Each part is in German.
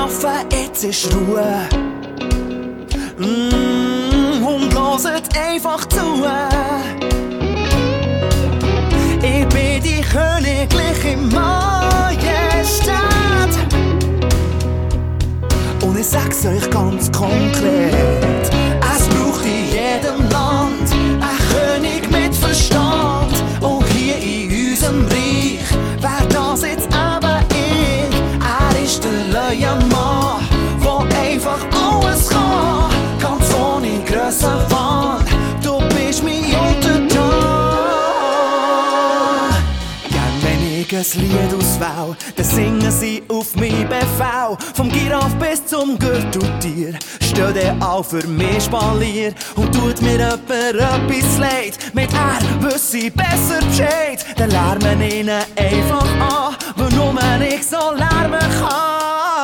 arbeiten, jetzt ist Ruhe. Und hört einfach zu. Ich bin die königliche Majestät. Und ich sag's euch ganz konkret: Es braucht in jedem Land einen König mit Verstand. Und hier in unserem Reich wär das jetzt eben ich. Er ist der Löwenmann, der einfach alles kann, ganz ohne Grössenwahn. Du bist mein Untertan. Gern wenn ich ein Lied auswähl, dann singen sie auf mein Befehl. Vom Giraffe bis zum Gürteltier steht er auch für mich Spalier. Und tut mir jemand etwas leid, mit er wüsste ich besser Bescheid. Dann lärmen ihnen einfach an, weil nur ich so lärmen kann.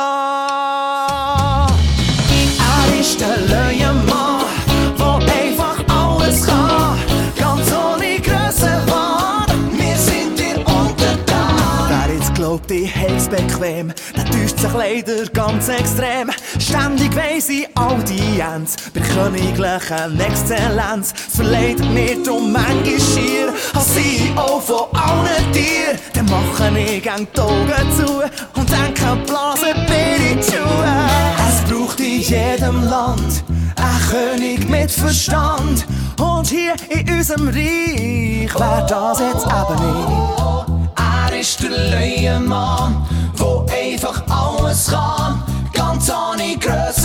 Er ist der Löwenmann, der einfach alles kann, ganz ohne Grössenwahn. Wir sind dir untertan. Wer jetzt glaubt, ich hätt's bequem, der täuscht sich leider ganz extrem. Ständig weiss ich Audienz bei königlichen Exzellenz. Es verleiht mir drum manchmal schier als CEO von allen Tieren. Dann mache ich gang die Augen zu und denke, Blase bin ich zu. Es braucht in jedem Land einen König mit Verstand. Und hier in unserem Reich wär das jetzt eben ich. Er ist der Löwenmann, der einfach alles kann, ganz ohne Grösse.